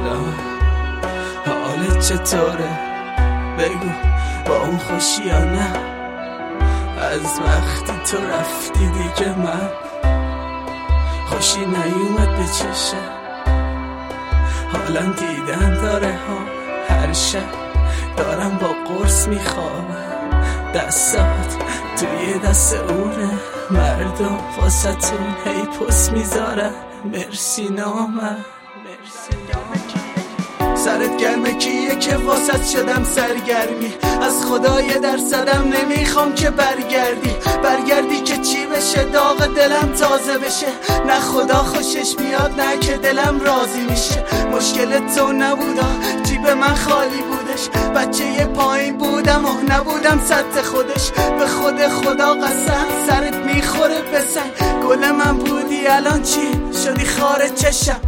سلام، حالت چطوره؟ بگو با اون خوشی یا نه؟ از وقتی تو رفتی دیگه من خوشی نیومد به چشم. حالا دیدن داره ها، هر شب دارم با قرص میخوابم، دستات توی دست اونه، مردم واسطون هی پس میذارن مرسی نامم. سرت گرمه کیه که واسط شدم سرگرمی، از خدای درصدم نمیخوام که برگردی که چی بشه، داغ دلم تازه بشه، نه خدا خوشش بیاد نه که دلم راضی میشه. مشکل تو نبودا، جیب من خالی بودش، بچه پایین بودم و نبودم سطح خودش، به خود خدا قسم سرت میخوره به سنگ، گل من بودی الان چی شدی خار چشم.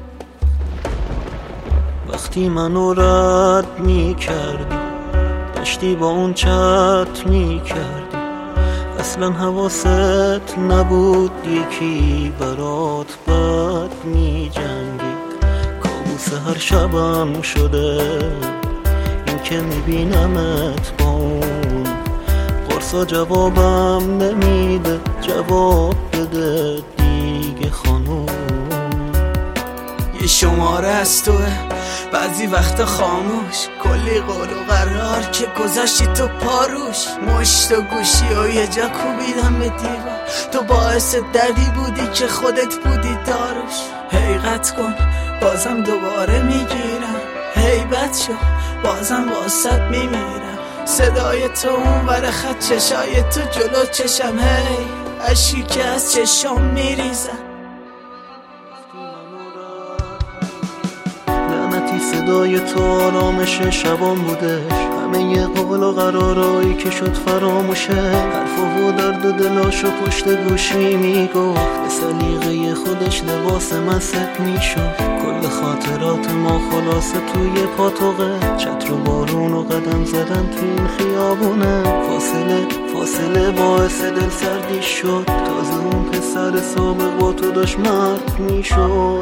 وقتی منو رد میکردی داشتی با اون چت میکردی، اصلا حواست نبود یکی برات بد میجنگید. کابوس هر شبم شده این که میبینمت با اون قرصا، جوابم نمیده، جواب بده دیگه خانوم. یه شماره از توه بعضی وقتا خاموش، کلی قول و قرار که گذاشتی تو پاروش، مشت و گوشی و یه جا کوبیدم به دیوار، تو باعث دردی بودی که خودت بودی داروش. حقیقت کن بازم دوباره میگیرم، هیبت شو بازم واسط میمیرم، صدای تو اون ور خط، چشای تو جلو چشم، هی اشکی که از چشم میریزم. صدای تو آرامش شبان بودش، همه ی قول و قرارایی که شد فراموشه، حرفا و درد و دلاشو پشت گوشی میگفت، به سلیقه خودش لباس من ست میشد. کل خاطرات ما خلاصه توی پاتوقه، چتر و بارون و قدم زدن توی این خیابونه، فاصله باعث دل سردی شد، تازه اون پسر سابق با تو داشت مرد میشد.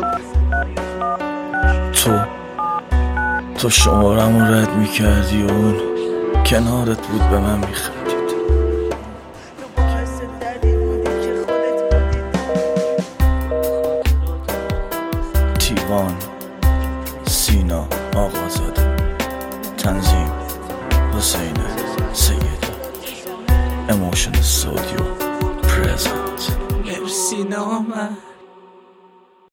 تو شمارم رو رد میکردی و اون کنارت بود به من میخندید. تیوان، سینا آقازاده، تنظیم حسین سیدی، اموشن استودیو پرزنت. مرسی نامم.